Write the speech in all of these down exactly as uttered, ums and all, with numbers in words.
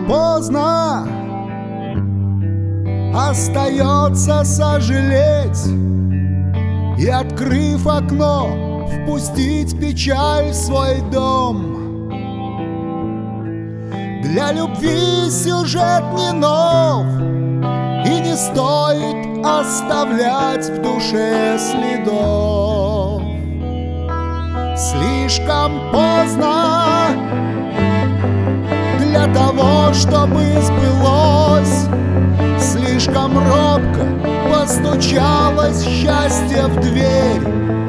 поздно, остается сожалеть и, открыв окно, впустить печаль в свой дом. Для любви сюжет не нов, и не стоит оставлять в душе следов. Слишком поздно для того, чтобы сбылось. Слишком робко постучалось счастье в дверь,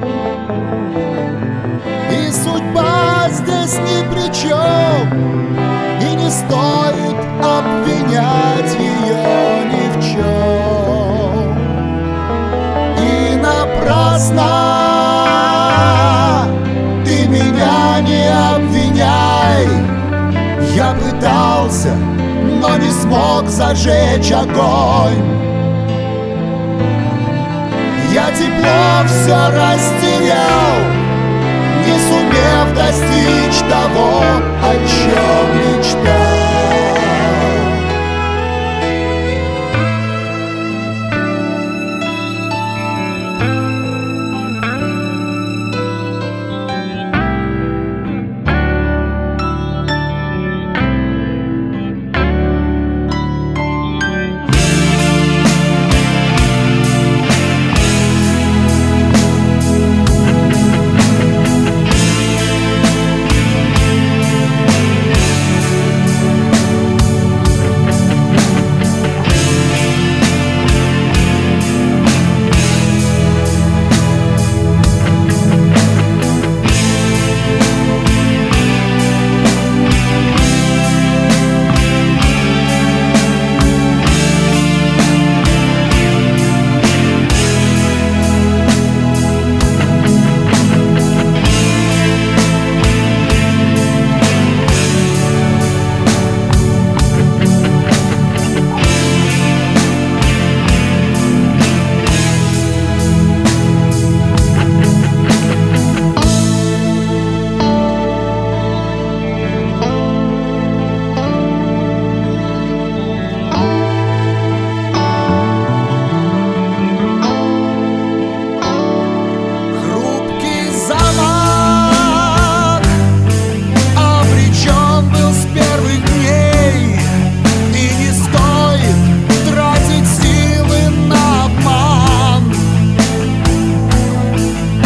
и судьба здесь ни при чем, и не стоит обвинять ее ни в чем. И напрасно ты меня не обвиняй. Я пытался, но не смог зажечь огонь. Я тепло все растерял, не сумев достичь того, о чем мечтал.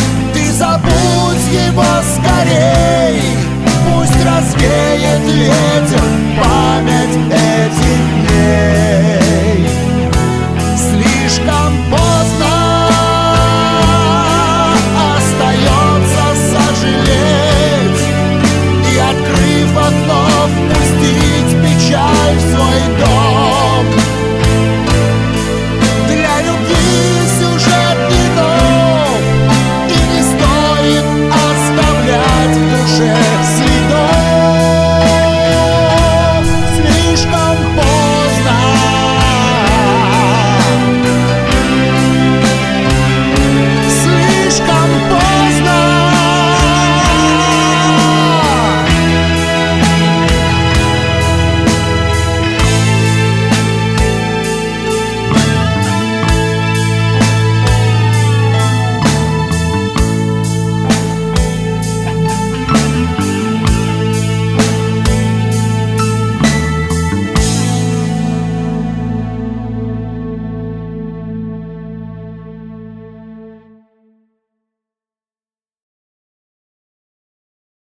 Скорей, пусть развеет ветер.